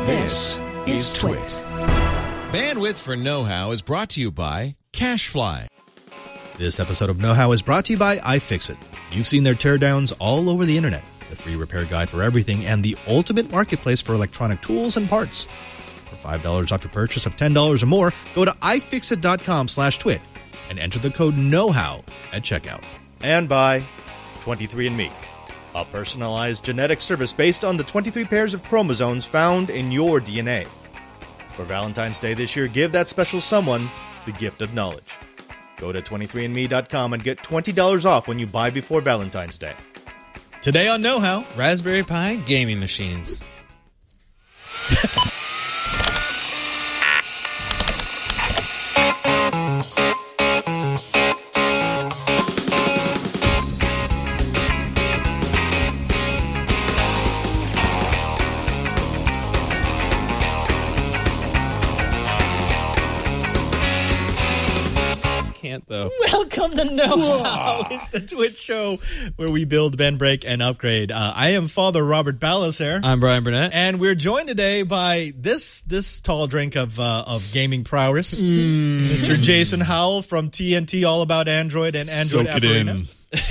This is Twit. Bandwidth for Know-How is brought to you by CashFly. This episode of Know How is brought to you by iFixit. You've seen their teardowns all over the internet. The free repair guide for everything and the ultimate marketplace for electronic tools and parts. For $5 off your purchase of $10 or more, go to ifixit.com/twit and enter the code KNOWHOW at checkout. And by 23andMe, a personalized genetic service based on the 23 pairs of chromosomes found in your DNA. For Valentine's Day this year, give that special someone the gift of knowledge. Go to 23andme.com and get $20 off when you buy before Valentine's Day. Today on Know How, Raspberry Pi gaming machines. Though. Welcome to Know How. It's the Twitch show where we build, bend, break, and upgrade. I am Father Robert Ballas. I'm Brian Burnett. And we're joined today by this tall drink of gaming prowess, Mr. Jason Howell from TNT, all about Android and Android Soak Apparina.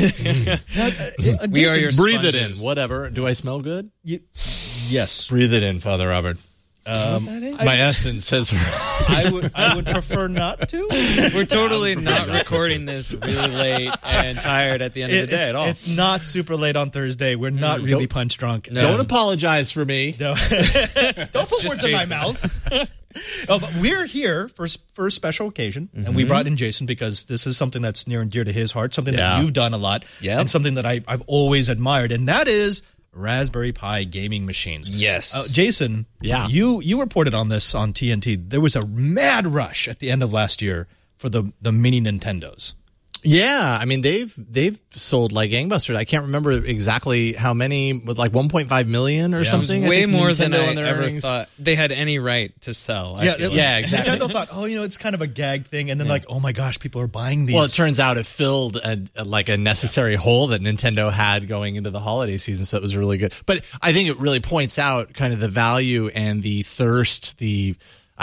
We are your Breathe it in. sponges. Whatever. Do I smell good? Yes. Breathe it in, Father Robert. My essence says I would prefer not to. We're totally not recording this really late and tired at the end of the day at all. It's not super late on Thursday. We're not really punch drunk. Don't apologize for me. Don't put just words in my Jason. mouth. But we're here for a special occasion, and we brought in Jason because this is something that's near and dear to his heart, something that you've done a lot, and something that I've always admired, and that is Raspberry Pi gaming machines. Yes. Jason, you reported on this on TNT. There was a mad rush at the end of last year for the mini Nintendos. Yeah, I mean they've sold like gangbusters. I can't remember exactly how many, with like 1.5 million or something. Way I think more Nintendo than I on their ever earnings. thought they had any right to sell. Yeah, exactly. Nintendo thought, it's kind of a gag thing, and then oh my gosh, people are buying these. Well, it turns out it filled a necessary hole that Nintendo had going into the holiday season, so it was really good. But I think it really points out kind of the value and the thirst, the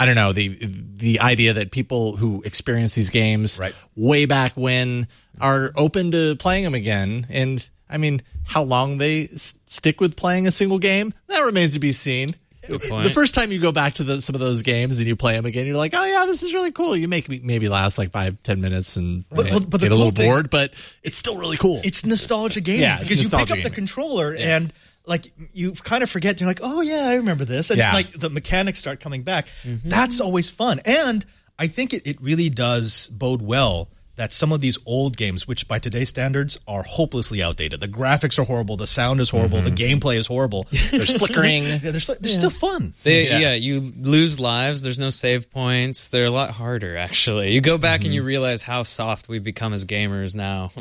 idea that people who experience these games way back when are open to playing them again. And I mean, how long they stick with playing a single game, that remains to be seen. Good point. The first time you go back to some of those games and you play them again, you're like, oh yeah, this is really cool. You maybe last like 5-10 minutes and but get a little bored, but it's still really cool. It's nostalgia gaming because you pick up the controller and you kind of forget. You're like, oh yeah, I remember this, and the mechanics start coming back. That's always fun, and I think it really does bode well that some of these old games, which by today's standards are hopelessly outdated, the graphics are horrible, the sound is horrible, the gameplay is horrible. There's flickering. They're still fun. You lose lives. There's no save points. They're a lot harder, actually. You go back and you realize how soft we've become as gamers now.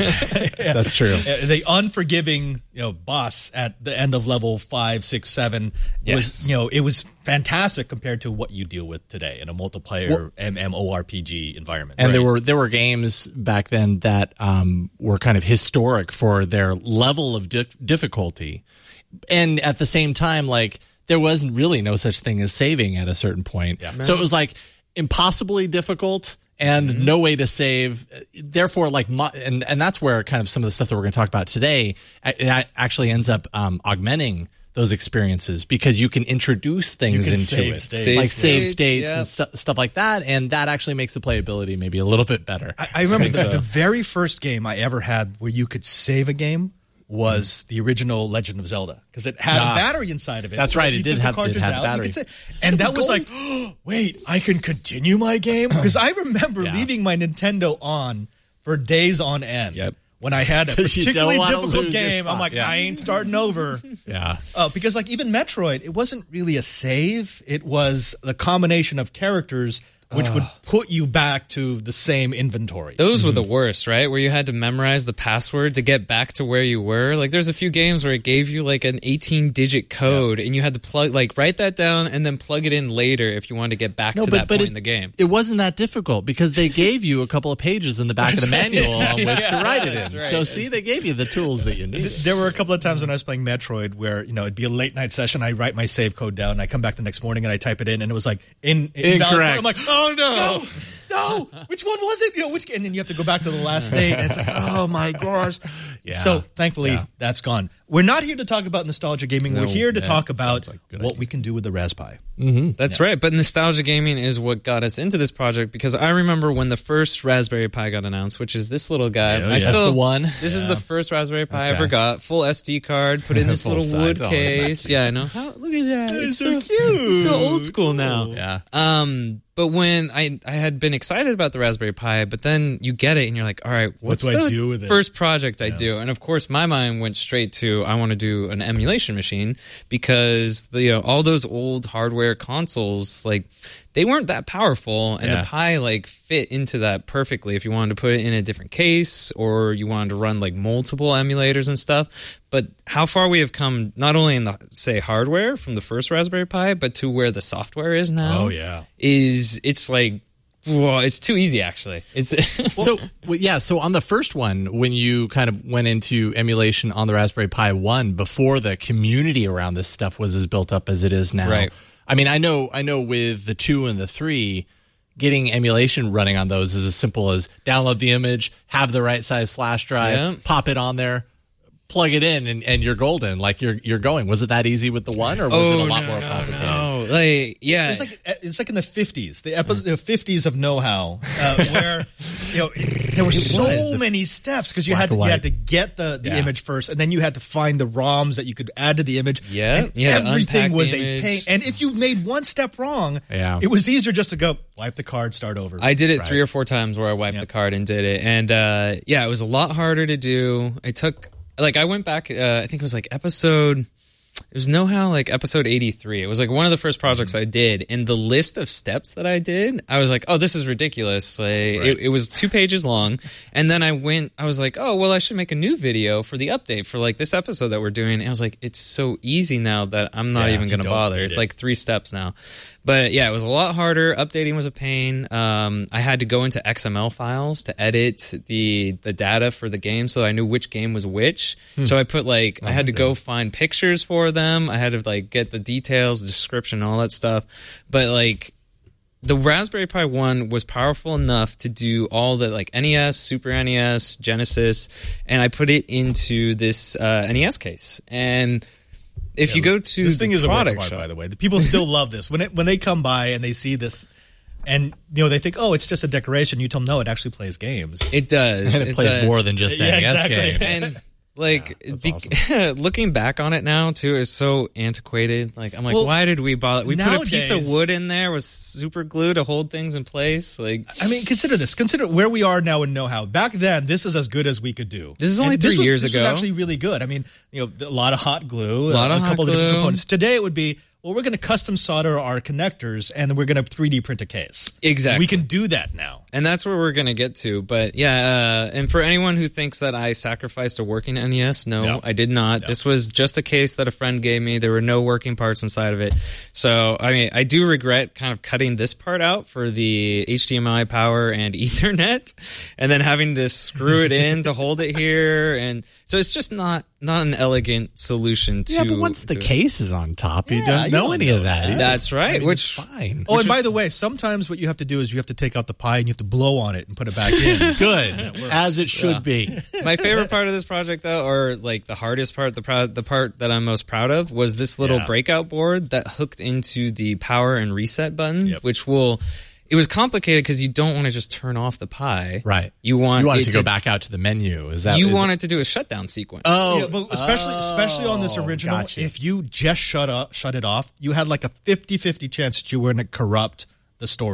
That's true. The unforgiving, boss at the end of level 5, 6, 7 was, it was fantastic compared to what you deal with today in a multiplayer MMORPG environment. And there were games back then that were kind of historic for their level of difficulty, and at the same time, like there wasn't really no such thing as saving at a certain point. So it was like impossibly difficult and no way to save. Therefore, and that's where kind of some of the stuff that we're going to talk about today actually ends up augmenting those experiences, because you can introduce things into it, like save states and stuff like that, and that actually makes the playability maybe a little bit better. I remember the very first game I ever had where you could save a game was the original Legend of Zelda, because it had a battery inside of it. That's right, it did have the battery. And that was like, wait, I can continue my game? Because I remember leaving my Nintendo on for days on end. Yep. When I had a particularly difficult game, I'm like, I ain't starting over. Because even Metroid, it wasn't really a save. It was the combination of characters which would put you back to the same inventory. Those were the worst, right? Where you had to memorize the password to get back to where you were. Like, there's a few games where it gave you like an 18-digit code, and you had to write that down and then plug it in later if you wanted to get back to that point in the game. It wasn't that difficult because they gave you a couple of pages in the back of the manual on which to write it in. Right. So, see, they gave you the tools that you needed. There were a couple of times when I was playing Metroid where, it'd be a late night session. I write my save code down, and I come back the next morning and I type it in, and it was like incorrect. I'm like, oh no, which one was it? And then you have to go back to the last state, and it's like, oh my gosh. Yeah. So thankfully, that's gone. We're not here to talk about nostalgia gaming. We're here to talk about what we can do with the Raspberry Pi. Mm-hmm. That's right. But nostalgia gaming is what got us into this project, because I remember when the first Raspberry Pi got announced, which is this little guy. That's the one. This is the first Raspberry Pi I ever got. Full SD card, put in this little wood case. Yeah, I know. Look at that. It's so cute. It's so old school now. Yeah. But when I had been excited about the Raspberry Pi, but then you get it and you're like, all right, what's what do I do with it? First project I do? And of course, my mind went straight to, I want to do an emulation machine, because all those old hardware consoles, like, they weren't that powerful, and the Pi fit into that perfectly if you wanted to put it in a different case or you wanted to run multiple emulators and stuff. But how far we have come, not only in the, say, hardware from the first Raspberry Pi, but to where the software is now. Oh, yeah. It's like, whoa, it's too easy, actually. So on the first one, when you kind of went into emulation on the Raspberry Pi 1, before the community around this stuff was as built up as it is now. Right. I mean, I know with the 2 and the 3, getting emulation running on those is as simple as download the image, have the right size flash drive, pop it on there, plug it in, and you're golden. Like, you're going. Was it that easy with the 1, or was it a lot more complicated? No. It's like in the 50s, the 50s of know-how, where there were so many steps, because you had to get the image first, and then you had to find the ROMs that you could add to the image. Yeah, and everything was a pain. And if you made one step wrong, it was easier just to go wipe the card, start over. I did it 3 or 4 times where I wiped the card and did it, and it was a lot harder to do. It took I went back. I think it was episode. It was episode 83. It was one of the first projects I did. And the list of steps that I did, I was like, oh, this is ridiculous. It was 2 pages long. And then I was like, oh, well, I should make a new video for the update for this episode that we're doing. And I was like, it's so easy now that I'm not even going to bother. It's 3 steps now. But yeah, it was a lot harder. Updating was a pain. I had to go into XML files to edit the data for the game, so I knew which game was which. So I put I had to go find pictures for them. I had to get the details, the description, all that stuff. But the Raspberry Pi 1 was powerful enough to do all the NES, Super NES, Genesis, and I put it into this NES case. And if you go to this thing is a work of art, shop, by the way. The people still love this when they come by and they see this, and they think, oh, it's just a decoration. You tell them, no, it actually plays games. It does. And it plays more than just NES games. And looking back on it now too is so antiquated. I'm like, why did we bother? We put a piece of wood in there with super glue to hold things in place. I mean, consider this. Consider where we are now in know-how. Back then, this is as good as we could do. This is only 3 years ago. This was actually really good. I mean, a lot of hot glue, a couple of different components. Today, it would be, well, we're going to custom solder our connectors, and then we're going to 3D print a case. Exactly. We can do that now. And that's where we're going to get to. But yeah, and for anyone who thinks that I sacrificed a working NES, no, I did not. No. This was just a case that a friend gave me. There were no working parts inside of it. So, I mean, I do regret kind of cutting this part out for the HDMI power and Ethernet, and then having to screw it in to hold it here. And so it's just not an elegant solution to... Yeah, but once the case is on top, you don't know any of that. That's right. I mean, which is fine. Oh, and by the way, sometimes what you have to do is you have to take out the Pi and you have to blow on it and put it back in. Good. As it should be. My favorite part of this project, though, or the hardest part, the part that I'm most proud of, was this little breakout board that hooked into the power and reset button, which will... It was complicated because you don't want to just turn off the Pi. Right. You want it to go back out to the menu. Want it to do a shutdown sequence. Oh, yeah, but especially on this original, if you just shut it off, you had a 50-50 chance that you were going to corrupt the storage.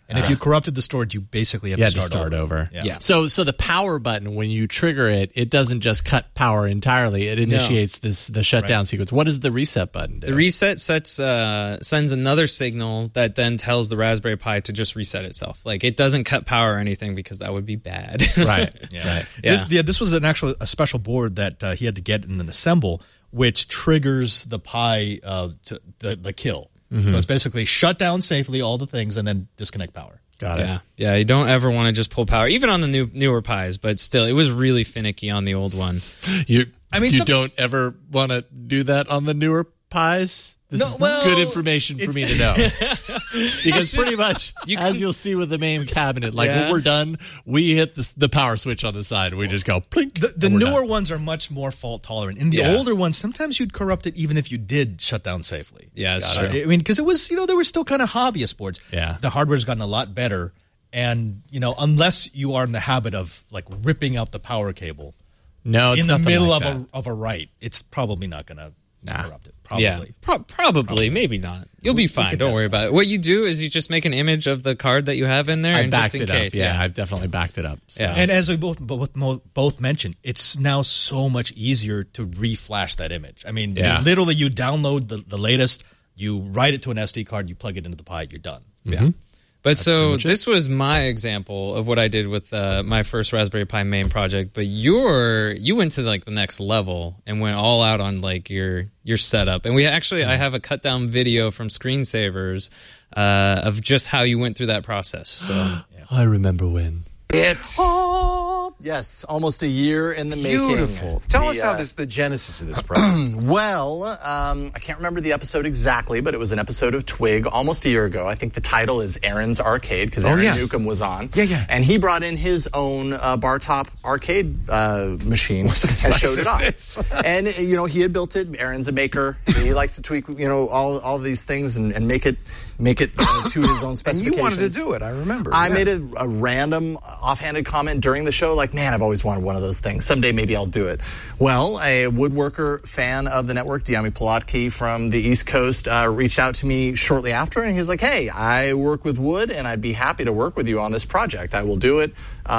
And if you corrupted the storage, you basically have to start over. Yeah. So the power button, when you trigger it, it doesn't just cut power entirely. It initiates the shutdown sequence. What does the reset button do? The reset sends another signal that then tells the Raspberry Pi to just reset itself. Like, it doesn't cut power or anything because that would be bad. Right. Right. This was a special board that he had to get and then assemble, which triggers the Pi to the kill. Mm-hmm. So it's basically shut down safely all the things and then disconnect power. Got it. Yeah. You don't ever want to just pull power, even on the newer Pis. But still, it was really finicky on the old one. You don't ever want to do that on the newer Pis? This is good information for me to know. Because pretty much, as you'll see with the main cabinet, like when we're done, we hit the power switch on the side and we just go plink. The newer ones are much more fault tolerant. In the older ones, sometimes you'd corrupt it even if you did shut down safely. Yeah, that's true. I mean, because it was, there were still kind of hobbyist boards. Yeah. The hardware's gotten a lot better. And, unless you are in the habit of like ripping out the power cable it's in the middle like of a write, it's probably not going to corrupt it. Probably. Yeah, probably, maybe not. You'll be fine. Don't worry about it. What you do is you just make an image of the card that you have in there, I and backed just in it case. up. Yeah, I've definitely backed it up. So. Yeah. And as we both mentioned, it's now so much easier to reflash that image. I mean, literally, you download the latest, you write it to an SD card, you plug it into the Pi, you're done. Mm-hmm. Yeah. But so this was my example of what I did with my first Raspberry Pi main project. But you went to like the next level and went all out on like your setup. And I have a cut down video from Screensavers of just how you went through that process. So I remember when. Yes, almost a year in the making. Beautiful. Tell us how the genesis of this project. Well, I can't remember the episode exactly, but it was an episode of Twig almost a year ago. I think the title is Aaron's Arcade because Aaron Newcomb was on. Yeah. And he brought in his own bar top arcade machine and showed it off. And, he had built it. Aaron's a maker. He likes to tweak, all these things and make it to his own specifications. And you wanted to do it, I remember. I made a random offhanded comment during the show, like, man, I've always wanted one of those things. Someday maybe I'll do it. Well, a woodworker fan of the network, Diami Plotki from the East Coast, reached out to me shortly after, and he was like, hey, I work with wood, and I'd be happy to work with you on this project. I will do it,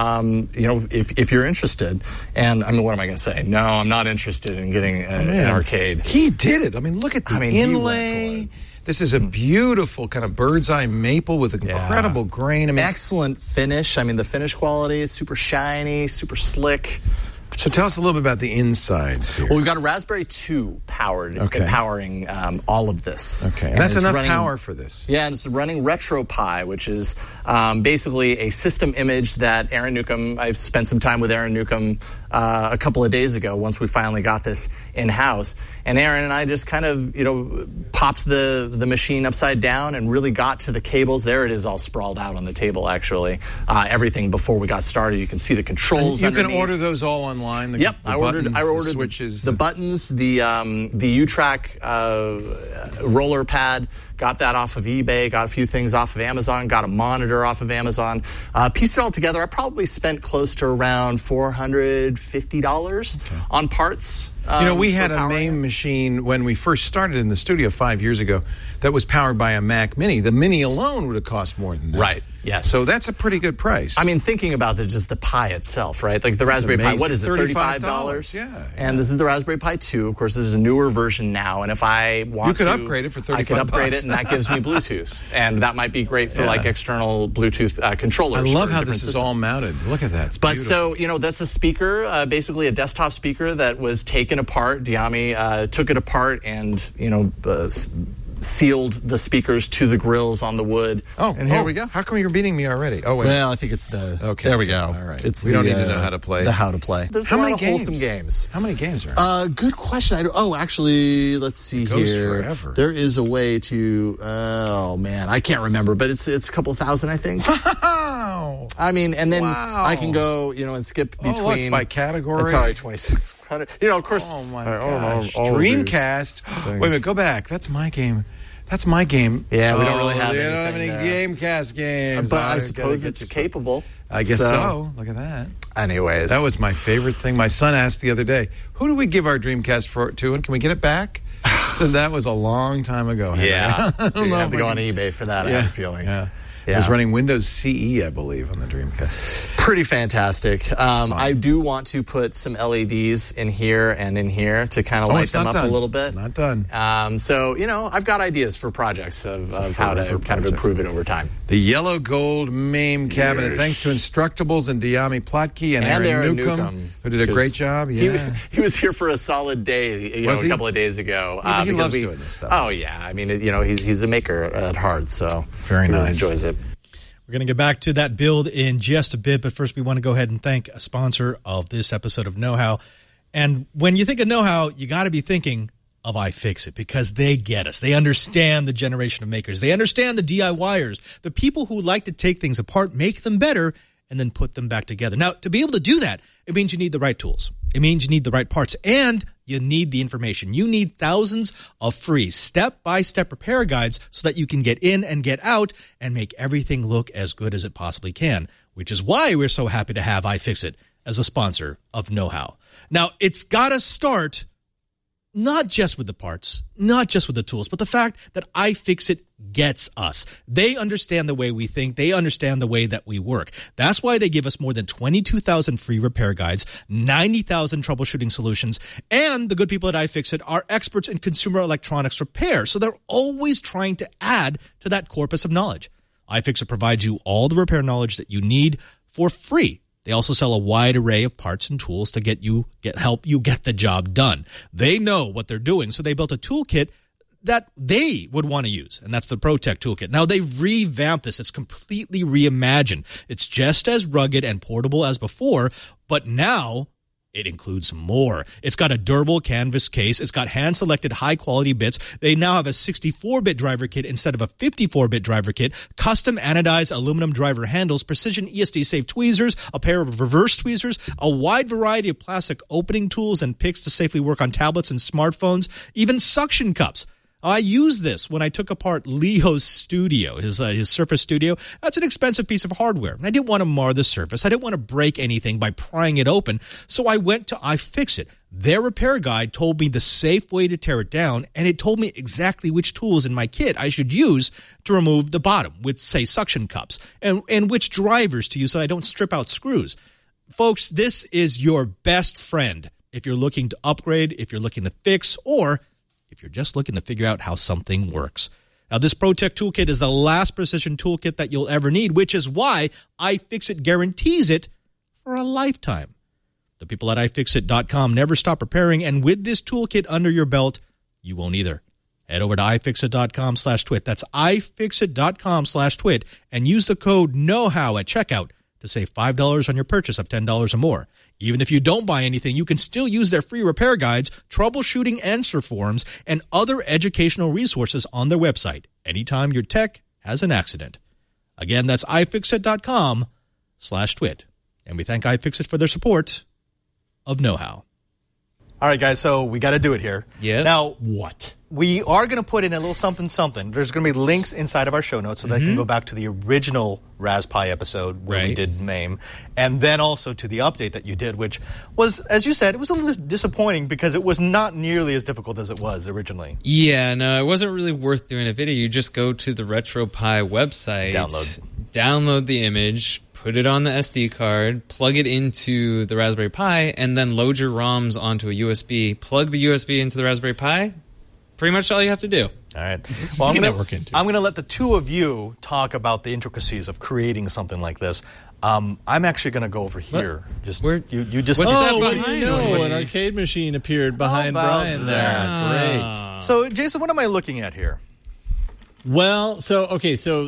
if you're interested. And, I mean, what am I going to say? No, I'm not interested in getting an arcade. He did it. I mean, look at the inlay. This is a beautiful kind of bird's eye maple with incredible grain. I mean, excellent finish. I mean, the finish quality is super shiny, super slick. So tell us a little bit about the insides here. Well, we've got a Raspberry 2 powering all of this. Okay, and that's enough power for this. Yeah, and it's running RetroPie, which is basically a system image that Aaron Newcomb, I've spent some time with Aaron Newcomb a couple of days ago once we finally got this in-house. And Aaron and I just kind of, popped the machine upside down and really got to the cables. There it is all sprawled out on the table, actually. Everything before we got started. You can see the controls underneath. You can order those all online? Yep. I ordered switches, the buttons, the U-Track roller pad. Got that off of eBay, got a few things off of Amazon, got a monitor off of Amazon. Pieced it all together. I probably spent close to around $450 on parts. We had a MAME machine when we first started in the studio 5 years ago that was powered by a Mac Mini. The Mini alone would have cost more than that. Right. Yes. So that's a pretty good price. I mean, thinking about just the Pi itself, right? Like the Raspberry Pi, what is it, $35? Yeah. And this is the Raspberry Pi 2. Of course, this is a newer version now. And if I want to... You could upgrade it for $35. I could upgrade it, and that gives me Bluetooth. And that might be great for external Bluetooth controllers. I love how this is all mounted. Look at that. It's beautiful. So, that's the speaker, basically a desktop speaker that was taken apart. Diami took it apart and, sealed the speakers to the grills on the wood. And here we go. How come you're beating me already? Oh, wait. Well, I think it's the... Okay. There we go. All right. We don't need to know how to play. The how to play. There's a lot of wholesome games. How many games are there? Good question. Actually, let's see here. It goes forever. There is a way to... Oh, man. I can't remember, but it's a couple thousand, I think. Wow. I mean, and then I can go, and skip between... Look, by category. It's already 2600. Of course... Oh, my gosh. Dreamcast. Wait a minute. Go back. That's my game. That's my game. Yeah, we don't really have anything. We don't have any Gamecast games. But I suppose it's capable. I guess so. Look at that. Anyways. That was my favorite thing. My son asked the other day, who do we give our Dreamcast to, and can we get it back? So that was a long time ago. Yeah. You're going to have to go on eBay for that, I have a feeling. Yeah. It was running Windows CE, I believe, on the Dreamcast. Pretty fantastic. I do want to put some LEDs in here and in here to kind of light them up a little bit. Not done. So, I've got ideas for projects of how to kind of improve it over time. The yellow gold MAME cabinet, thanks to Instructables and Dyami Plotke and Aaron Newcomb, who did a great job. Yeah. He was here for a solid day, a couple of days ago. He loves doing this stuff. Oh, yeah. I mean, he's a maker at heart, so very nice. Really enjoys it. We're going to get back to that build in just a bit, but first we want to go ahead and thank a sponsor of this episode of Know How. And when you think of Know How, you got to be thinking of iFixit, because they get us. They understand the generation of makers. They understand the DIYers, the people who like to take things apart, make them better, and then put them back together. Now, to be able to do that, it means you need the right tools. It means you need the right parts, and you need the information. You need thousands of free step-by-step repair guides so that you can get in and get out and make everything look as good as it possibly can, which is why we're so happy to have iFixit as a sponsor of Know How. Now, it's got to start not just with the parts, not just with the tools, but the fact that iFixit gets us. They understand the way we think. They understand the way that we work. That's why they give us more than 22,000 free repair guides, 90,000 troubleshooting solutions, and the good people at iFixit are experts in consumer electronics repair, so they're always trying to add to that corpus of knowledge. iFixit provides you all the repair knowledge that you need for free. They also sell a wide array of parts and tools to help you get the job done. They know what they're doing, so they built a toolkit that they would want to use, and that's the ProTech Toolkit. Now, they've revamped this. It's completely reimagined. It's just as rugged and portable as before, but now it includes more. It's got a durable canvas case. It's got hand-selected high-quality bits. They now have a 64-bit driver kit instead of a 54-bit driver kit, custom anodized aluminum driver handles, precision ESD-safe tweezers, a pair of reverse tweezers, a wide variety of plastic opening tools and picks to safely work on tablets and smartphones, even suction cups. I used this when I took apart Leo's studio, his Surface Studio. That's an expensive piece of hardware. I didn't want to mar the surface. I didn't want to break anything by prying it open, so I went to iFixit. Their repair guide told me the safe way to tear it down, and it told me exactly which tools in my kit I should use to remove the bottom with, say, suction cups, and which drivers to use so I don't strip out screws. Folks, this is your best friend if you're looking to upgrade, if you're looking to fix, or if you're just looking to figure out how something works. Now, this ProTech Toolkit is the last precision toolkit that you'll ever need, which is why iFixit guarantees it for a lifetime. The people at iFixit.com never stop repairing, and with this toolkit under your belt, you won't either. Head over to iFixit.com/twit. That's iFixit.com/twit, and use the code KNOWHOW at checkout to save $5 on your purchase of $10 or more. Even if you don't buy anything, you can still use their free repair guides, troubleshooting answer forms, and other educational resources on their website anytime your tech has an accident. Again, that's iFixit.com/twit. And we thank iFixit for their support of Know How. All right, guys, so we got to do it here. Yeah. Now, what? We are going to put in a little something. There's going to be links inside of our show notes so that you can go back to the original Raspberry episode where we did MAME, and then also to the update that you did, which was, as you said, it was a little disappointing because it was not nearly as difficult as it was originally. Yeah, no, it wasn't really worth doing a video. You just go to the RetroPie website, download the image, put it on the SD card, plug it into the Raspberry Pi, and then load your ROMs onto a USB. Plug the USB into the Raspberry Pi. Pretty much all you have to do. All right. Well, I'm going to let the two of you talk about the intricacies of creating something like this. I'm actually going to go over here. What? You just. What's that what behind do you know? you? An arcade machine appeared behind Brian there. Great. So, Jason, what am I looking at here? Well, so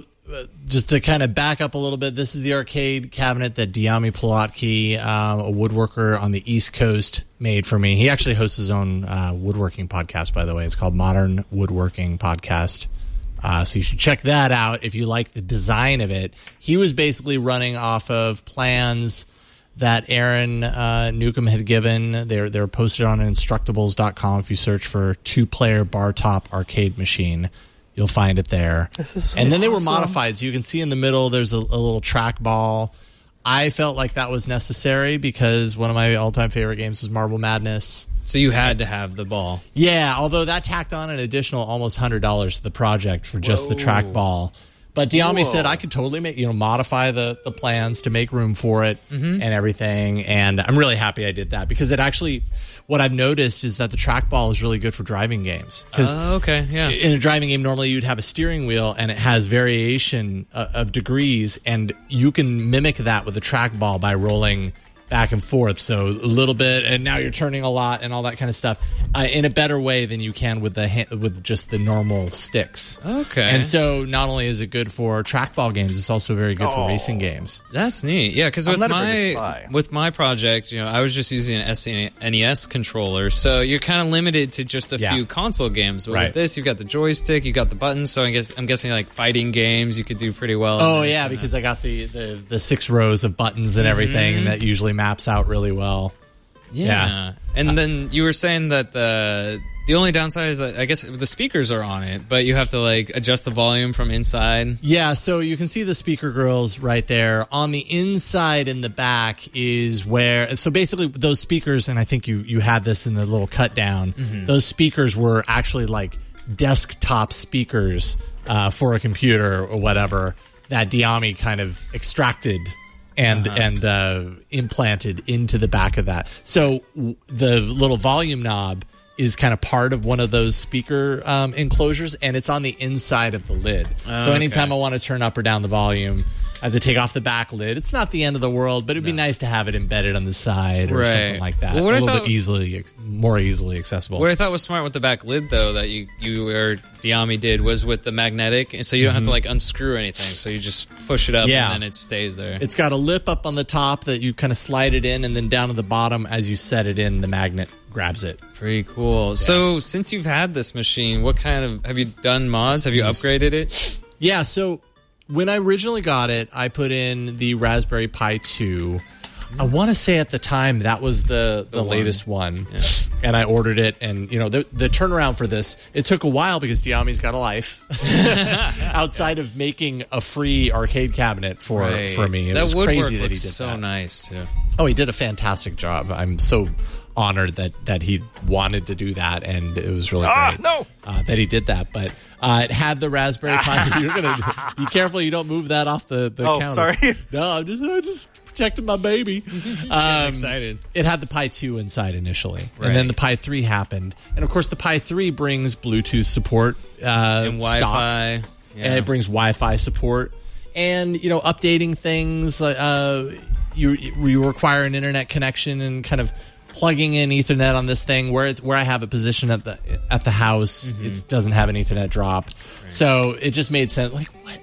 just to kind of back up a little bit, this is the arcade cabinet that Dyami Plotke, a woodworker on the East Coast, made for me. He actually hosts his own woodworking podcast, by the way. It's called Modern Woodworking Podcast. So you should check that out if you like the design of it. He was basically running off of plans that Aaron Newcomb had given. They're posted on Instructables.com. If you search for 2-player bar top arcade machine, you'll find it there. This is so and then they were awesome. modified. So you can see in the middle, there's a little trackball. I felt like that was necessary because one of my all-time favorite games is Marble Madness. So you had to have the ball. Yeah, although that tacked on an additional almost $100 to the project for just the trackball. But Diami said I could totally modify the plans to make room for it and everything. And I'm really happy I did that because it actually, what I've noticed is that the trackball is really good for driving games. Because in a driving game, normally you'd have a steering wheel and it has variation of degrees, and you can mimic that with a trackball by rolling back and forth, so a little bit, and now you're turning a lot, and all that kind of stuff, in a better way than you can with with just the normal sticks. Okay. And so, not only is it good for trackball games, it's also very good for racing games. That's neat. Yeah, because with my project, I was just using an SNES controller, so you're kind of limited to just a few console games. But with this, you've got the joystick, you got the buttons. So I'm guessing like fighting games, you could do pretty well. Oh yeah, because I got the 6 rows of buttons and everything, and that usually maps out really well. Yeah. And then you were saying that the only downside is that I guess the speakers are on it, but you have to like adjust the volume from inside. Yeah, so you can see the speaker grills right there. On the inside in the back is where, so basically those speakers, and I think you had this in the little cut down, those speakers were actually like desktop speakers for a computer or whatever that Diami kind of extracted and implanted into the back of that. So the little volume knob is kind of part of one of those speaker enclosures, and it's on the inside of the lid. So anytime I want to turn up or down the volume, I have to take off the back lid. It's not the end of the world, but it'd be nice to have it embedded on the side or something like that. Well, a little bit more easily accessible. What I thought was smart with the back lid, though, that you or Diami did, was with the magnetic, and so you don't have to like unscrew anything. So you just push it up, and then it stays there. It's got a lip up on the top that you kind of slide it in, and then down to the bottom as you set it in, the magnet grabs it. Pretty cool. Yeah. So since you've had this machine, what kind of, have you done mods? Have you upgraded it? Yeah, so when I originally got it, I put in the Raspberry Pi 2. I want to say at the time that was the latest one. Yeah. And I ordered it, and the turnaround for this, it took a while because Diami's got a life outside of making a free arcade cabinet for me. It was crazy that he did so that. Nice too. Oh, he did a fantastic job. I'm so honored that he wanted to do that, and it was really great that he did that. But it had the Raspberry Pi. You're gonna be careful you don't move that off the counter. Oh, sorry. No, I'm just protecting my baby. Excited. It had the Pi 2 inside initially, and then the Pi 3 happened, and of course the Pi 3 brings Bluetooth support and Wi-Fi, and it brings Wi-Fi support, and updating things. You require an internet connection and kind of plugging in Ethernet on this thing where I have it positioned at the house. It doesn't have an Ethernet drop, so it just made sense. Like what?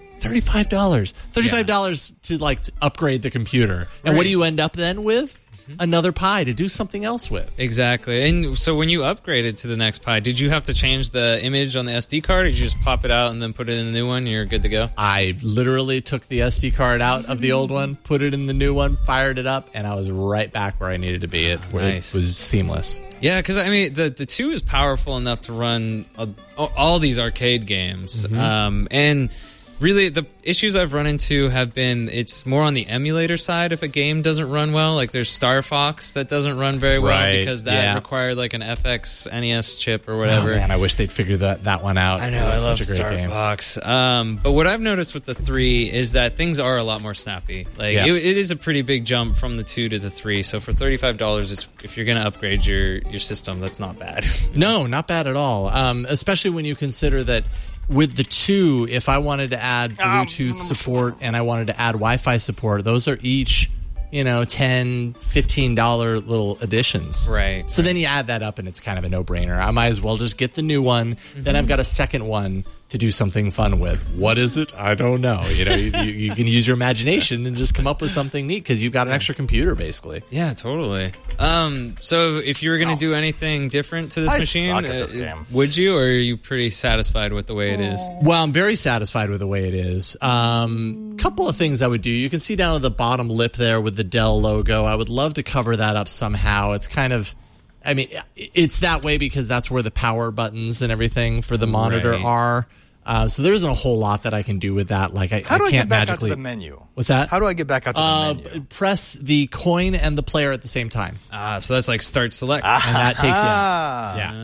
$35 to upgrade the computer, and what do you end up then with? Another Pi to do something else with. Exactly. And so when you upgraded to the next Pi, did you have to change the image on the SD card, or did you just pop it out and then put it in the new one and you're good to go? I literally took the SD card out of the old one, put it in the new one, fired it up, and I was right back where I needed to be. It was seamless. Yeah, because the 2 is powerful enough to run all these arcade games. And really, the issues I've run into have been, it's more on the emulator side if a game doesn't run well. Like there's Star Fox that doesn't run very well because that required like an FX NES chip or whatever. Oh man, I wish they'd figure that one out. I know, I love Star Fox. But what I've noticed with the 3 is that things are a lot more snappy. Like it is a pretty big jump from the 2 to the 3. So for $35, if you're going to upgrade your system, that's not bad. No, not bad at all. Especially when you consider that with the 2, if I wanted to add Bluetooth support and I wanted to add Wi-Fi support, those are each, $10, $15 little additions. Right. So then you add that up and it's kind of a no-brainer. I might as well just get the new one. Then I've got a second one to do something fun with. What is it? I don't know. You can use your imagination and just come up with something neat because you've got an extra computer, basically. Yeah, totally. So if you were going to do anything different to this machine, suck at this game. Would you, or are you pretty satisfied with the way it is? Well, I'm very satisfied with the way it is. Couple of things I would do. You can see down at the bottom lip there with the Dell logo. I would love to cover that up somehow. It's kind of, it's that way because that's where the power buttons and everything for the monitor are. So there isn't a whole lot that I can do with that. Like How do I can't get back magically. out to the menu? What's that? How do I get back out to the menu? Press the coin and the player at the same time. So that's like start select. And that takes you out. Yeah.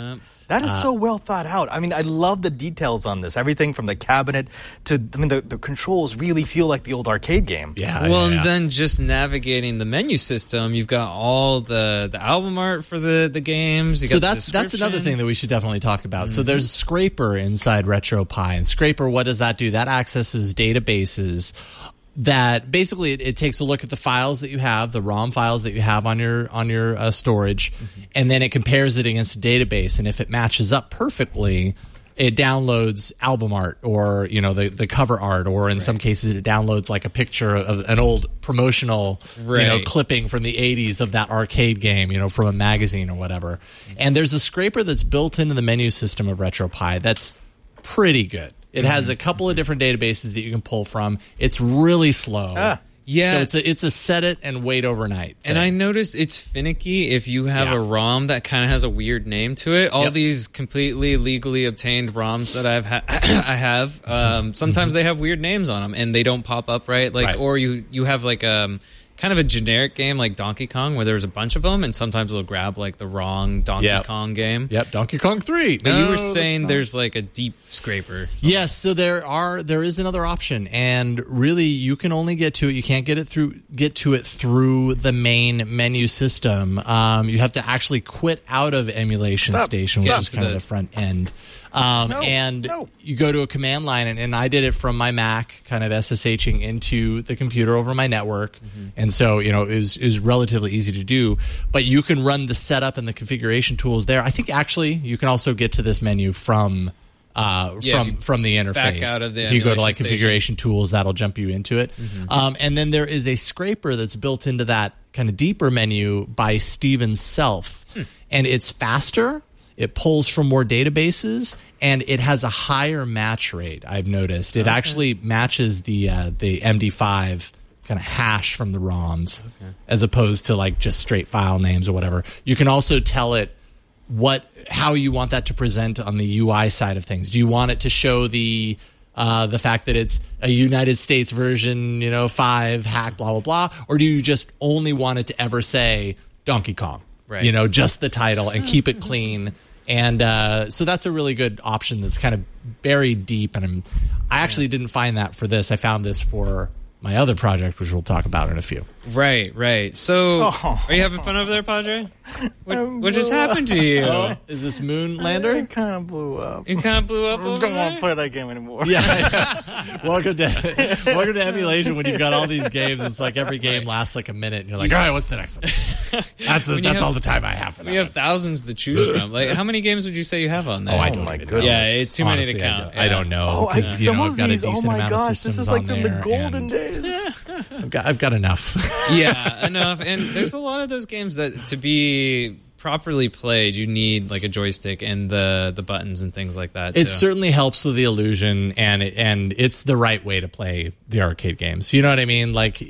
That is so well thought out. I mean, I love the details on this. Everything from the cabinet to, I mean, the controls really feel like the old arcade game. Yeah. And then just navigating the menu system, you've got all the album art for the games. So that's another thing that we should definitely talk about. So there's Scraper inside RetroPie, and Scraper, what does that do? That accesses databases that basically it takes a look at the files that you have, the ROM files that you have on your storage, and then it compares it against a database. And if it matches up perfectly, it downloads album art or the cover art, or in some cases it downloads like a picture of an old promotional clipping from the 80s of that arcade game, from a magazine or whatever. And there's a scraper that's built into the menu system of RetroPie that's pretty good. It has a couple of different databases that you can pull from. It's really slow. Yeah. So it's a set it and wait overnight thing. And I noticed it's finicky if you have a ROM that kind of has a weird name to it. All these completely legally obtained ROMs that I have, sometimes they have weird names on them and they don't pop up right. Or you have like kind of a generic game like Donkey Kong where there's a bunch of them, and sometimes it'll grab like the wrong Donkey Kong game. Yep, Donkey Kong 3. But you were saying there's like a deep scraper. Yes, so there is another option, and really you can only get to it. You can't get to it through the main menu system. You have to actually quit out of Emulation Station, which is kind of the front end. You go to a command line, and I did it from my Mac, kind of SSHing into the computer over my network, and so it was relatively easy to do. But you can run the setup and the configuration tools there. I think actually you can also get to this menu from the interface. Back out of the if you go to like Emulation configuration tools, that'll jump you into it. And then there is a scraper that's built into that kind of deeper menu by Steven Self, and it's faster. It pulls from more databases, and it has a higher match rate, I've noticed. It actually matches the MD5 kind of hash from the ROMs, as opposed to like just straight file names or whatever. You can also tell it how you want that to present on the UI side of things. Do you want it to show the fact that it's a United States version, 5 hack, blah, blah, blah, or do you just only want it to ever say Donkey Kong? Right. Just the title, and keep it clean. And so that's a really good option that's kind of buried deep. And I actually didn't find that for this. I found this for my other project, which we'll talk about in a few. Right. So, are you having fun over there, Padre? What just happened to you? Is this Moonlander? It kind of blew up. It kind of blew up over Don't want there? to play that game anymore. Yeah. Welcome to Emulation when you've got all these games. It's like every game lasts like a minute, and you're like, all right, what's the next one? That's all the time I have for that. We have thousands to choose from. Like, how many games would you say you have on there? I don't my even know. goodness. Yeah, it's too many to Honestly, count. I don't know. Some of I've got these, a decent oh my amount of gosh, systems this is like on from there, the golden and days. I've got enough. Yeah, enough. And there's a lot of those games that to be properly played, you need like a joystick and the buttons and things like that. It certainly helps with the illusion, and it's the right way to play the arcade games. You know what I mean? Like,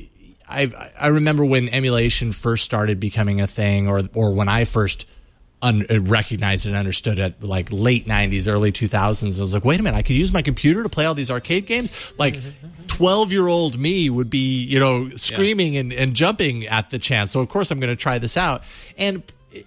I remember when emulation first started becoming a thing, or when I first recognized and understood it, like late 90s, early 2000s. I was like, wait a minute, I could use my computer to play all these arcade games? Like, 12-year-old me would be, screaming and jumping at the chance. So, of course, I'm going to try this out. And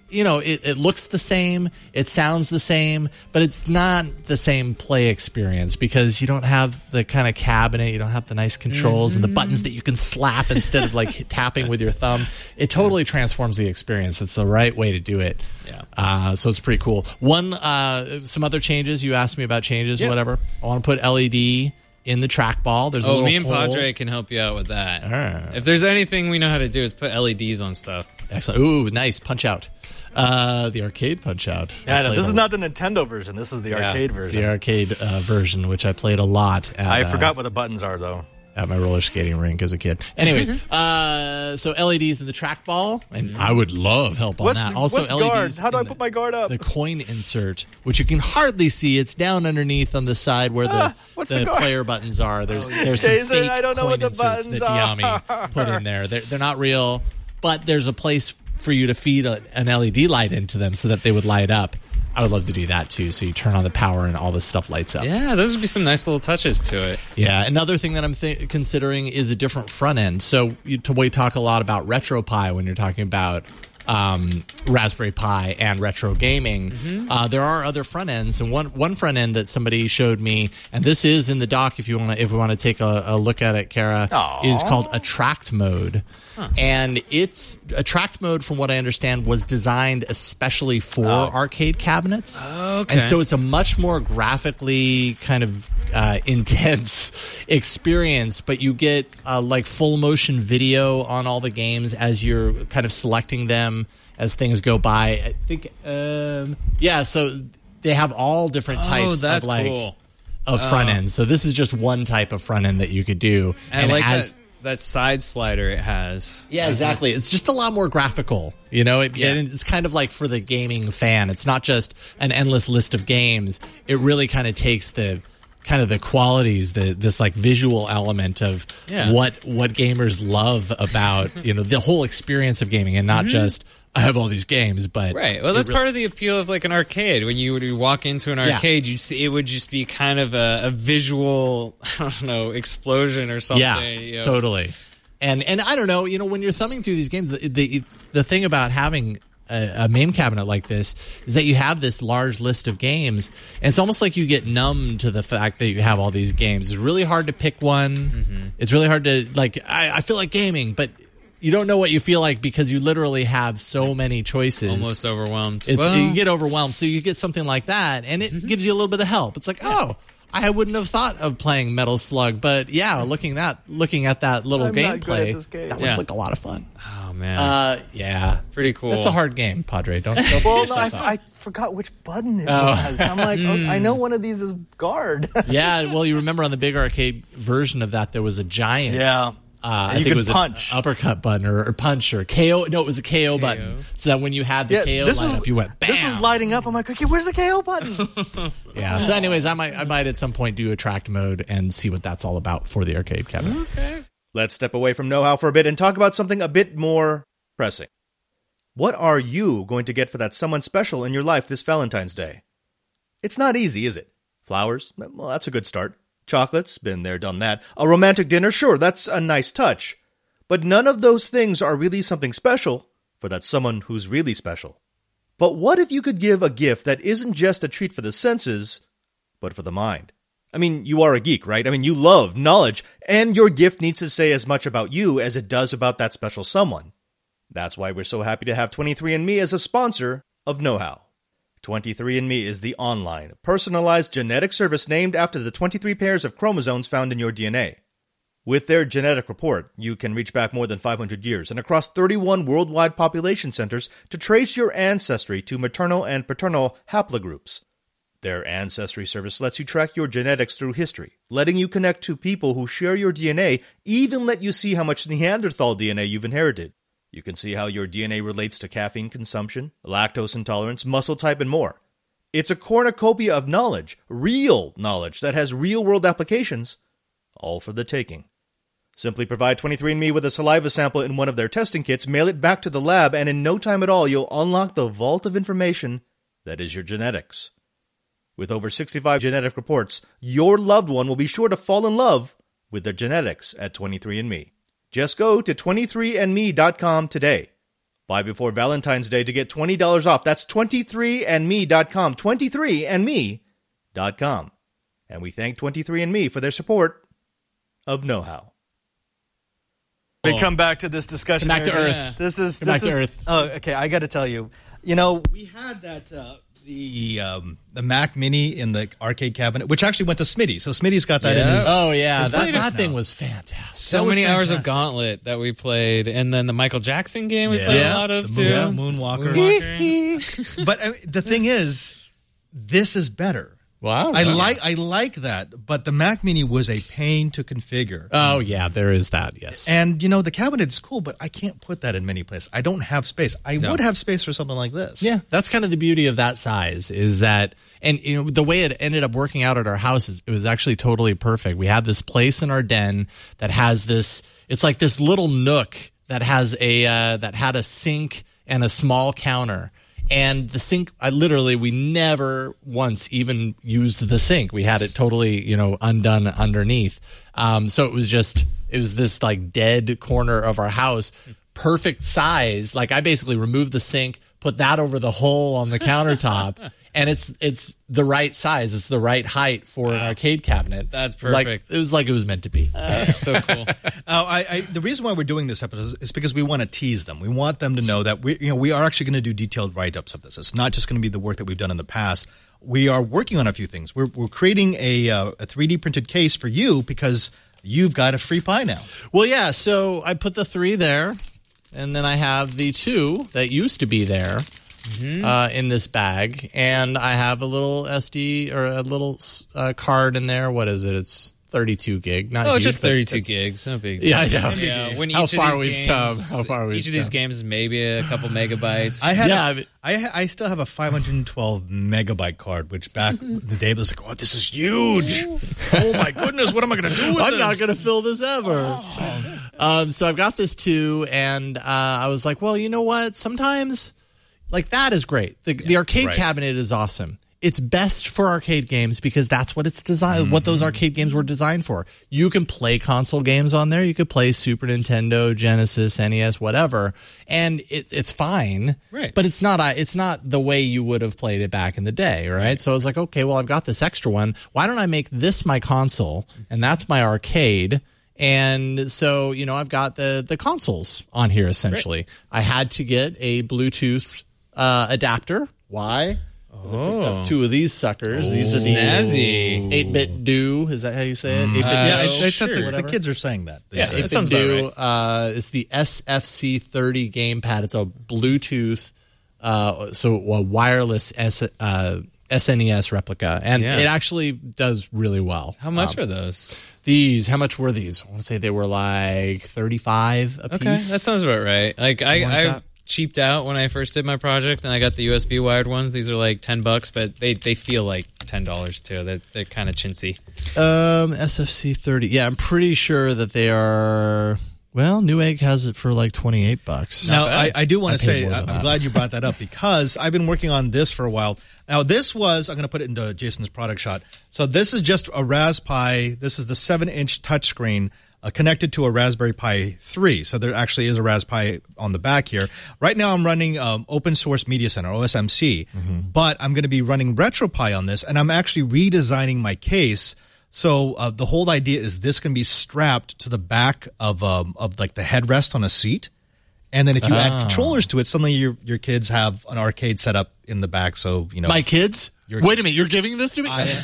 it looks the same, it sounds the same, but it's not the same play experience because you don't have the kind of cabinet, you don't have the nice controls and the buttons that you can slap instead of like tapping with your thumb. It totally transforms the experience. It's the right way to do it. Yeah. So it's pretty cool. Some other changes. You asked me about changes or whatever. I want to put LED in the trackball. There's a little me and hole. Padre can help you out with that. If there's anything we know how to do, is put LEDs on stuff. Excellent. Ooh, nice. Punch Out. The arcade Punch Out. Yeah, no, this is not the Nintendo version. This is the arcade version. The arcade version, which I played a lot. I forgot what the buttons are, though. At my roller skating rink as a kid. Anyways, so LEDs in the trackball, and I would love help on that. Also, what's LEDs. guard? How do I put my guard up? The coin insert, which you can hardly see. It's down underneath on the side where the player buttons are. There's some Jason, fake I don't know coin what the inserts that buttons Diami put in there. They're not real, but there's a place for you to feed an LED light into them so that they would light up. I would love to do that too. So you turn on the power and all this stuff lights up. Yeah, those would be some nice little touches to it. Yeah, another thing that I'm considering is a different front end. So we talk a lot about RetroPie when you're talking about Raspberry Pi and retro gaming. There are other front ends, and one front end that somebody showed me, and this is in the doc if we want to take a look at it, Kara, is called Attract Mode. And it's Attract Mode, from what I understand, was designed especially for arcade cabinets. Okay. And so it's a much more graphically kind of intense experience, but you get like full motion video on all the games as you're kind of selecting them as things go by. I think, so they have all different types that's of like cool. of front ends. So this is just one type of front end that you could do. And like that side slider it has. Yeah, exactly. It's just a lot more graphical, and it's kind of like for the gaming fan. It's not just an endless list of games. It really kind of takes the qualities, this like visual element of what gamers love about, the whole experience of gaming, and not just I have all these games, but right. Well, that's part of the appeal of like an arcade. When you would walk into an arcade, you'd see it would just be kind of a visual, I don't know, explosion or something. Yeah, totally. And I don't know, when you're thumbing through these games, the thing about having a MAME cabinet like this is that you have this large list of games, and it's almost like you get numb to the fact that you have all these games. It's really hard to pick one. It's really hard to I feel like gaming, but you don't know what you feel like because you literally have so many choices. Almost overwhelmed. You get overwhelmed, so you get something like that, and it gives you a little bit of help. It's like, I wouldn't have thought of playing Metal Slug, but looking at that little gameplay, that looks like a lot of fun. Oh man, pretty cool. That's a hard game, Padre. Don't well, no, I forgot which button it was. I'm like, I know one of these is guard. Yeah, well, you remember on the big arcade version of that, there was a giant. Yeah. I think it was punch. an uppercut button or punch or KO. No, it was a KO button. So that when you had the KO lineup, you went bam. This was lighting up. I'm like, okay, where's the KO button? Yeah. So anyways, I might at some point do Attract Mode and see what that's all about for the arcade cabinet. Okay. Let's step away from know-how for a bit and talk about something a bit more pressing. What are you going to get for that someone special in your life this Valentine's Day? It's not easy, is it? Flowers? Well, that's a good start. Chocolates? Been there, done that. A romantic dinner? Sure, that's a nice touch. But none of those things are really something special for that someone who's really special. But what if you could give a gift that isn't just a treat for the senses, but for the mind? I mean, you are a geek, right? I mean, you love knowledge, and your gift needs to say as much about you as it does about that special someone. That's why we're so happy to have 23andMe as a sponsor of Know How. 23andMe is the online, personalized genetic service named after the 23 pairs of chromosomes found in your DNA. With their genetic report, you can reach back more than 500 years and across 31 worldwide population centers to trace your ancestry to maternal and paternal haplogroups. Their ancestry service lets you track your genetics through history, letting you connect to people who share your DNA, even let you see how much Neanderthal DNA you've inherited. You can see how your DNA relates to caffeine consumption, lactose intolerance, muscle type, and more. It's a cornucopia of knowledge, real knowledge that has real-world applications, all for the taking. Simply provide 23andMe with a saliva sample in one of their testing kits, mail it back to the lab, and in no time at all, you'll unlock the vault of information that is your genetics. With over 65 genetic reports, your loved one will be sure to fall in love with their genetics at 23andMe. Just go to 23andme.com today. Buy before Valentine's Day to get $20 off. That's 23andme.com, 23andme.com. And we thank 23andMe for their support of Know How. We come back to this discussion. Come back to Earth. This is Come back to Earth. Oh, okay. I got to tell you, we had that the Mac Mini in the arcade cabinet, which actually went to Smitty. So Smitty's got that in his. Oh yeah, his that thing was fantastic. So many hours of Gauntlet that we played, and then the Michael Jackson game we played a lot of too. Yeah, Moonwalker. But the thing is, this is better. Wow. I like that, but the Mac Mini was a pain to configure. Oh yeah, there is that. Yes. And the cabinet is cool, but I can't put that in many places. I don't have space. I would have space for something like this. Yeah, that's kind of the beauty of that size is that, and the way it ended up working out at our house is it was actually totally perfect. We had this place in our den that has this. It's like this little nook that has that had a sink and a small counter. And the sink, we never once even used the sink. We had it totally, undone underneath. So it was this like dead corner of our house. perfect size. Like I basically removed the sink, put that over the hole on the countertop, and it's the right size. It's the right height for an arcade cabinet. That's It perfect. was like it was meant to be. So cool. The reason why we're doing this episode is because we want to tease them. We want them to know that we are actually going to do detailed write-ups of this. It's not just going to be the work that we've done in the past. We are working on a few things. We're creating a 3D printed case for you because you've got a free Pi now. Well, yeah. So I put the 3 there, and then I have the 2 that used to be there in this bag, and I have a little SD or a little card in there. What is it? It's 32 gig. Not huge, just 32 gigs. No big. Yeah, I know. Yeah, when How each far of these we've games, come. How far we've each of these come. games is maybe a couple megabytes. I still have a 512 megabyte card, which back in the day was like, oh, this is huge. Oh my goodness, what am I going to do with this? I'm not going to fill this ever. So I've got this too, and I was like, well, you know what? Sometimes, like, that is great. The arcade cabinet is awesome. It's best for arcade games because that's what it's designed. What those arcade games were designed for. You can play console games on there. You could play Super Nintendo, Genesis, NES, whatever, and it's fine. Right. But it's not the way you would have played it back in the day, right? So I was like, okay, well, I've got this extra one. Why don't I make this my console and that's my arcade? And so, I've got the consoles on here essentially. I had to get a Bluetooth adapter. Why? Oh, 2 of these suckers. These are the snazzy 8-bit do. Is that how you say it? 8-bit the kids are saying that. Yeah, say. it sounds about do. right. It's the SFC30 gamepad. It's a Bluetooth, so a wireless SNES replica, and it actually does really well. How much are those? How much were these? I want to say they were like 35 a piece. Okay, that sounds about right. Like I cheaped out when I first did my project, and I got the USB wired ones. These are like $10, but they feel like $10 too. They're kind of chintzy. SFC30. Yeah, I'm pretty sure that they are. Well, Newegg has it for like $28. Now, I do want to say, more than I'm that. glad you brought that up because I've been working on this for a while. Now, I'm going to put it into Jason's product shot. So this is just a Raspberry Pi. This is the 7-inch touchscreen connected to a Raspberry Pi 3. So there actually is a Raspberry Pi on the back here. Right now I'm running Open Source Media Center, OSMC, but I'm going to be running RetroPie on this, and I'm actually redesigning my case. So the whole idea is this can be strapped to the back of like the headrest on a seat. And then if you add controllers to it, suddenly your kids have an arcade set up in the back. So, My kids? Wait a minute, you're giving this to me? I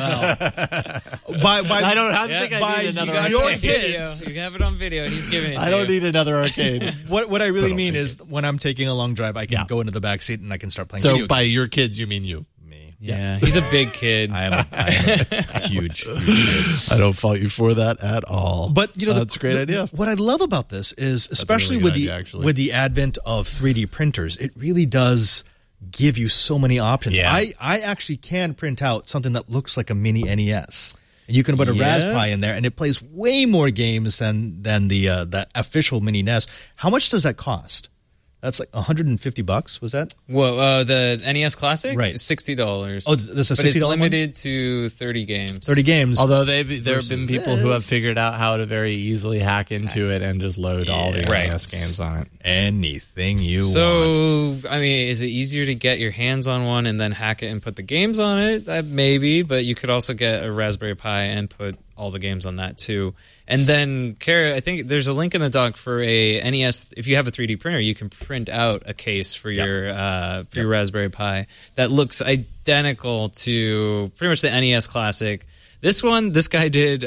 don't think I need another arcade. Your kids. You have it on video, and he's giving it to you. I don't need another arcade. What I really mean is when I'm taking a long drive, I can go into the back seat and I can start playing video So by games. your kids, you mean you? Me. Yeah, he's a big kid. I am a huge kid. I don't fault you for that at all. But that's a great idea. What I love about this is, especially really with good the idea, actually. with the advent of 3D printers, it really does give you so many options. Yeah. I actually can print out something that looks like a mini NES. And you can put a Raspberry Pi in there, and it plays way more games than the official mini NES. How much does that cost? That's like $150. Was that? Whoa, the NES Classic? Right. $60. Oh, this is a but it's $60 one? limited to 30 games. 30 games. Although there have versus been people who have this. figured out how to very easily hack into it and just load all the NES games on it. Anything you want. So, I mean, is it easier to get your hands on one and then hack it and put the games on it? Maybe, but you could also get a Raspberry Pi and put all the games on that too. And then, Kara, I think there's a link in the doc for a NES. If you have a 3D printer, you can print out a case for your Raspberry Pi that looks identical to pretty much the NES Classic. This guy did.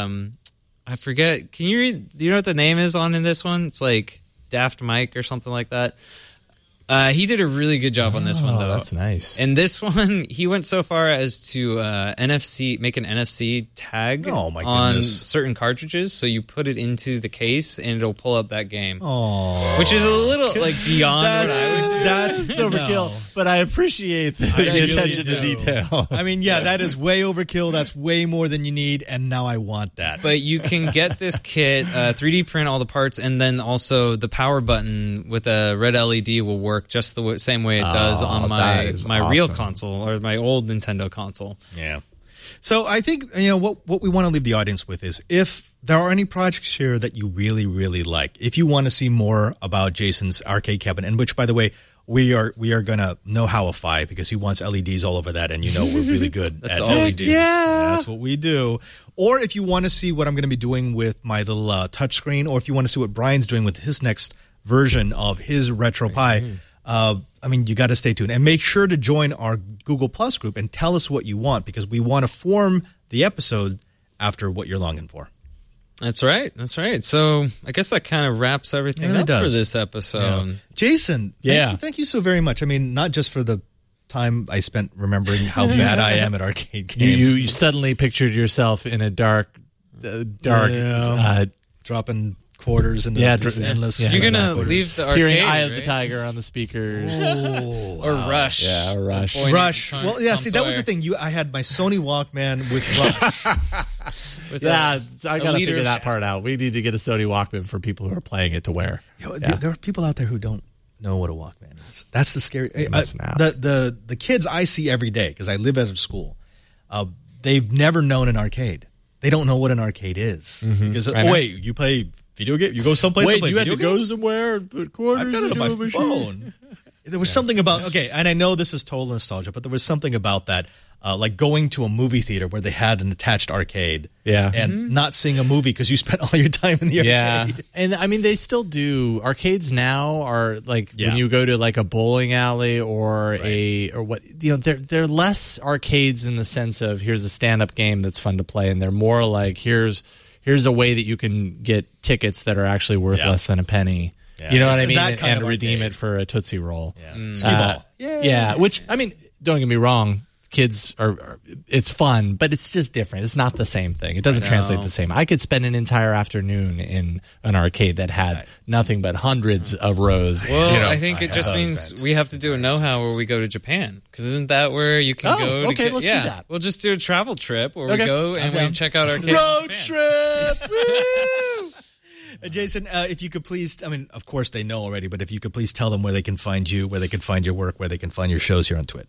I forget. Can you read? Do you know what the name is on in this one? It's like Daft Mike or something like that. He did a really good job on this one, though. That's nice. And this one, he went so far as to make an NFC tag on certain cartridges. So you put it into the case, and it'll pull up that game. Oh, which is a little like beyond what I would do. That's overkill, but I appreciate the attention to detail. I mean, that is way overkill. That's way more than you need, and now I want that. But you can get this kit, 3D print all the parts, and then also the power button with a red LED will work just the same way it does on my real console or my old Nintendo console. Yeah. So I think, what we want to leave the audience with is if there are any projects here that you really, really like, if you want to see more about Jason's arcade cabinet, and which, by the way, we are going to know-howify because he wants LEDs all over that, and we're really good at LEDs. Yeah, that's what we do. Or if you want to see what I'm going to be doing with my little touchscreen, or if you want to see what Brian's doing with his next version of his RetroPie, you got to stay tuned. And make sure to join our Google Plus group and tell us what you want, because we want to form the episode after what you're longing for. That's right. So I guess that kind of wraps everything up for this episode. Yeah. Jason, thank you so very much. I mean, not just for the time I spent remembering how bad I am at arcade games. You suddenly pictured yourself in a dark, dropping quarters into this endless. You're gonna leave the arcade, hearing "Eye of the Tiger" on the speakers, or Rush, or Rush. Well, see, that was the thing. I had my Sony Walkman with Rush. I gotta figure that part out. We need to get a Sony Walkman for people who are playing it to wear. There are people out there who don't know what a Walkman is. That's the scary. The kids I see every day, because I live at a school, they've never known an arcade. They don't know what an arcade is. Because wait, you play video game? You go someplace to play you had video to go games? somewhere and put quarters I've got it on my phone. There was something about, and I know this is total nostalgia, but there was something about that, like going to a movie theater where they had an attached arcade and not seeing a movie because you spent all your time in the arcade. Yeah, and I mean, they still do. Arcades now are like when you go to like a bowling alley or they're less arcades in the sense of here's a stand-up game that's fun to play, and they're more like here's a way that you can get tickets that are actually worth less than a penny. Yeah. You know what I mean? And redeem it for a Tootsie Roll. Yeah. Skee ball. Yeah. Which, I mean, don't get me wrong. Kids it's fun, but it's just different. It's not the same thing. It doesn't translate the same. I could spend an entire afternoon in an arcade that had nothing but hundreds of rows. Well, I think it just means we have to do a know-how where we go to Japan. Because isn't that where you can go? Okay, let's do that. We'll just do a travel trip where we go and we check out arcades. Road trip! Woo! Jason, if you could please, I mean, of course they know already, but if you could please tell them where they can find you, where they can find your work, where they can find your shows here on Twit.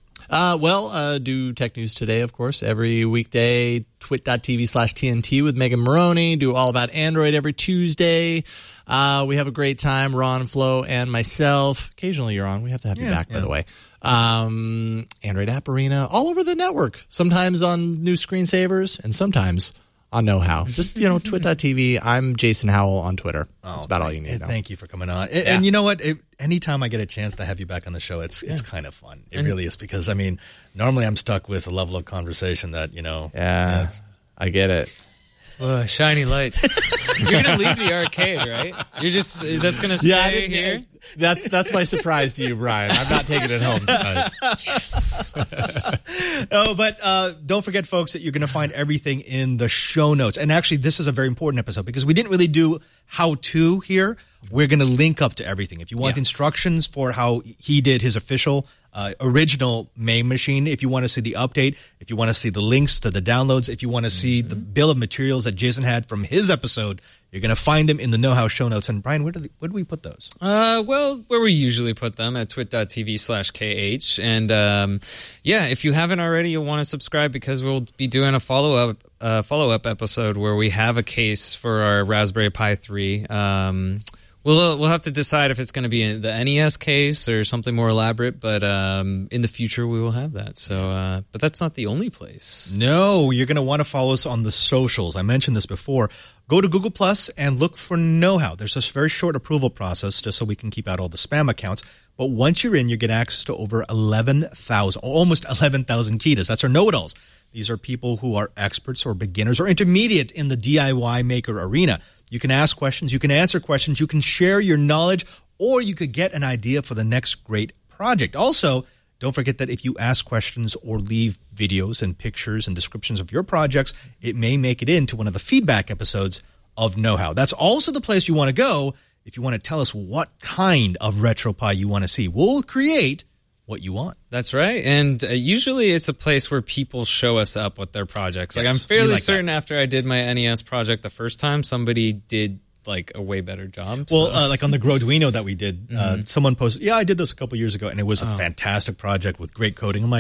Do Tech News Today, of course, every weekday, twit.tv/TNT with Megan Maroney. Do All About Android every Tuesday. We have a great time, Ron, Flo, and myself. Occasionally you're on. We have to have you back, by the way. Android App Arena, all over the network. Sometimes on new screensavers and sometimes on Know How. Just, twit.tv. I'm Jason Howell on Twitter. That's about all you need to know. Thank you for coming on. And you know what? Anytime I get a chance to have you back on the show, it's kind of fun. It really is, because, I mean, normally I'm stuck with a level of conversation that, Yeah, I get it. Shiny lights. You're going to leave the arcade, right? That's going to stay here? That's my surprise to you, Brian. I'm not taking it home tonight. Yes. But don't forget, folks, that you're going to find everything in the show notes. And actually, this is a very important episode because we didn't really do how-to here. We're going to link up to everything. If you want instructions for how he did his official original MAME machine, if you want to see the update, if you want to see the links to the downloads, if you want to see the bill of materials that Jason had from his episode, you're going to find them in the Know How show notes. And Brian, where do we put those? Well, where we usually put them, at twit.tv/KH. And if you haven't already, you'll want to subscribe because we'll be doing a follow-up episode where we have a case for our Raspberry Pi 3. We'll have to decide if it's going to be in the NES case or something more elaborate, but in the future we will have that. So, but that's not the only place. No, you're going to want to follow us on the socials. I mentioned this before. Go to Google Plus and look for Know How. There's this very short approval process just so we can keep out all the spam accounts. But once you're in, you get access to over 11,000, almost 11,000 Kitas. That's our know-it-alls. These are people who are experts or beginners or intermediate in the DIY maker arena. You can ask questions, you can answer questions, you can share your knowledge, or you could get an idea for the next great project. Also, don't forget that if you ask questions or leave videos and pictures and descriptions of your projects, it may make it into one of the feedback episodes of Know How. That's also the place you want to go if you want to tell us what kind of RetroPie you want to see. We'll create what you want. That's right. And usually it's a place where people show us up with their projects. Yes, I'm fairly certain after I did my NES project the first time, somebody did like a way better job. Well, like on the Groduino that we did, someone posted, I did this a couple years ago, and it was a fantastic project with great coding. I'm like,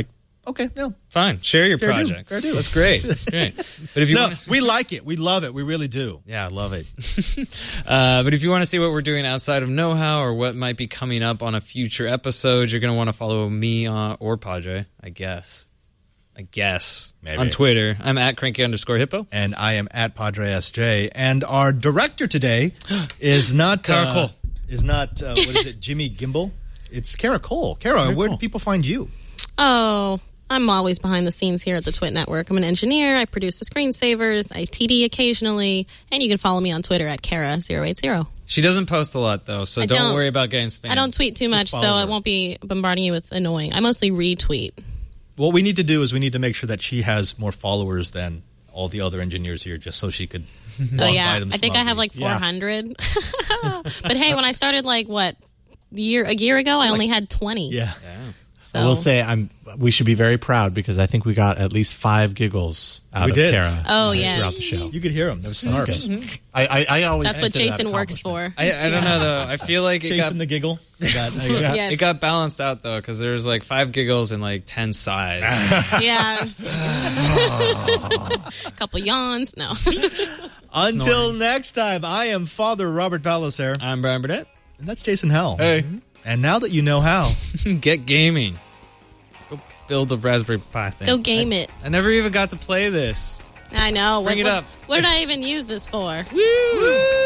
Okay, no. Fine. Share your Fair do. projects. Fair do. That's great. Great. But if you No, want to we like it. We love it. We really do. Yeah, I love it. But if you want to see what we're doing outside of Know How or what might be coming up on a future episode, you're going to want to follow me or Padre, I guess. Maybe. On Twitter. I'm at cranky_hippo. And I am at Padre SJ. And our director today is not... Kara Cole. Is not, what is it, Jimmy Gimbel? It's Kara Cole. Kara, where do people find you? Oh, I'm always behind the scenes here at the Twit Network. I'm an engineer. I produce the screensavers. I TD occasionally. And you can follow me on Twitter at Kara080. She doesn't post a lot, though, so don't worry about getting spammed. I don't tweet too much, so I won't be bombarding you with annoying. I mostly retweet. What we need to do is we need to make sure that she has more followers than all the other engineers here, just so she could walk by them I think I have like 400. But hey, when I started a year ago, I only had 20. Yeah. So. I will say we should be very proud because I think we got at least 5 giggles out of Kara. Oh, yes. Throughout the show. You could hear them. That was snarfs. Mm-hmm. I always That's what Jason works for. I don't know, though. I feel like Chasing the giggle. Yes. It got balanced out, though, because there's 5 giggles and 10 sighs. Yes. A couple yawns. No. Until next time, I am Father Robert Palliser. I'm Brian Burnett. And that's Jason Hell. Hey. And now that you know how, get gaming. Go build a Raspberry Pi thing. Go game it. I never even got to play this. I know. Bring it up. What did I even use this for? Woo!